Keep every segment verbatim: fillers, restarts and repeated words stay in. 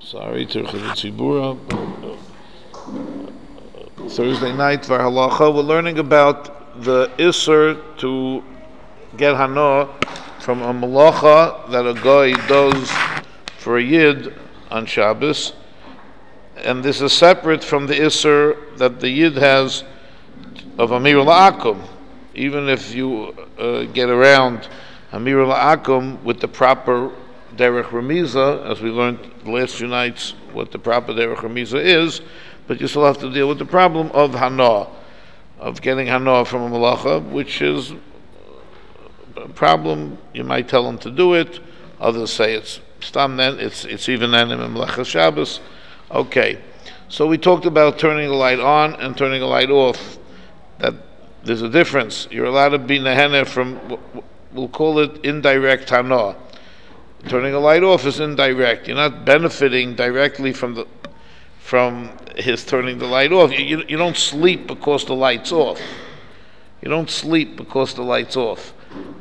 Sorry, Tirchei Tzibura. Thursday night, V'halacha, we're learning about the Isser to get Hana from a Malacha that a guy does for a Yid on Shabbos. And this is separate from the Isser that the Yid has of Amir La'akum. Even if you uh, get around Amir La'akum with the proper Derech Remiza, as we learned the last few nights what the proper Derech Remiza is, but you still have to deal with the problem of Hana, of getting Hana from a Malacha, which is a problem. You might tell him to do it, others say it's Stam then, it's, it's even then in Malacha Shabbos. Okay, so we talked about turning a light on and turning a light off, that there's a difference. You're allowed to be Nehene from, we'll call it indirect Hana. Turning a light off is indirect. You're not benefiting directly from the from his turning the light off. You, you, you don't sleep because the light's off. You don't sleep because the light's off.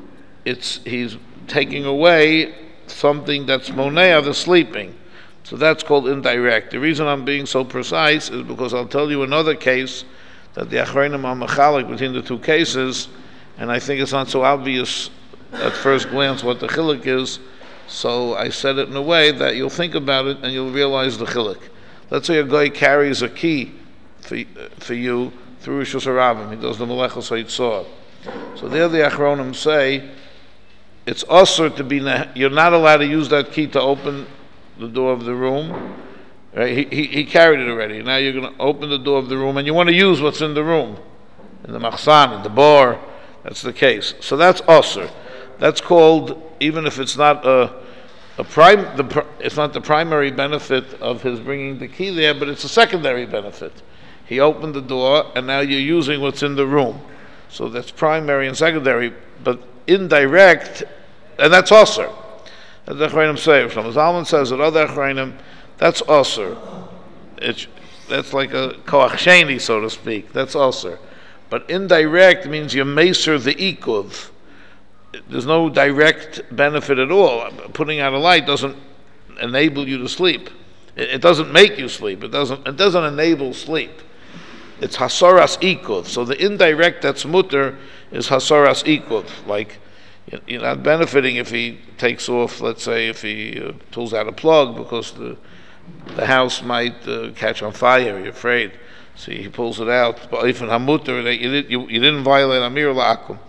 It's he's taking away something that's monea, the sleeping. So that's called indirect. The reason I'm being so precise is because I'll tell you another case that the Achronim are mechalik between the two cases, and I think it's not so obvious at first glance what the chiluk is. So I said it in a way that you'll think about it and you'll realize the chiluk. Let's say a guy carries a key for, uh, for you through Rishus Harabim. He does the Melechos HaYitzor. So there the Achronim say it's usher to be, you're not allowed to use that key to open the door of the room. Right? He, he, he carried it already. Now you're going to open the door of the room and you want to use what's in the room. In the machsan, in the bar. That's the case. So that's usher. That's called, even if it's not a, a prime, the, it's not the primary benefit of his bringing the key there, but it's a secondary benefit. He opened the door, and now you're using what's in the room. So that's primary and secondary, but indirect, and that's usher. As the Achronim say, Shlomo Zalman says that other Achronim, that's usher. It's that's like a koach sheni, so to speak. That's usher. But indirect means you meser the ikuv. There's no direct benefit at all. Putting out a light doesn't enable you to sleep. It, it doesn't make you sleep. It doesn't. It doesn't enable sleep. It's hasaras ikuv. So the indirect that's mutter is hasaras ikuv. Like you're not benefiting if he takes off. Let's say if he uh, pulls out a plug because the the house might uh, catch on fire. You're afraid, so he pulls it out. But if in hamutter, you, you, you didn't violate amir la'akum.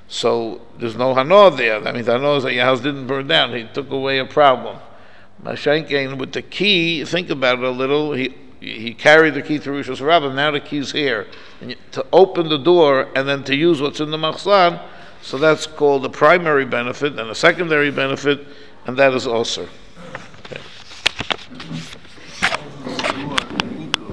So there's no hana there. That means hana is that your house didn't burn down. He took away a problem. Mashenkein with the key, think about it a little. He he carried the key through Rishus Harabim. Now the key's here, and you, to open the door and then to use what's in the machzan. So that's called the primary benefit and a secondary benefit, and that is also.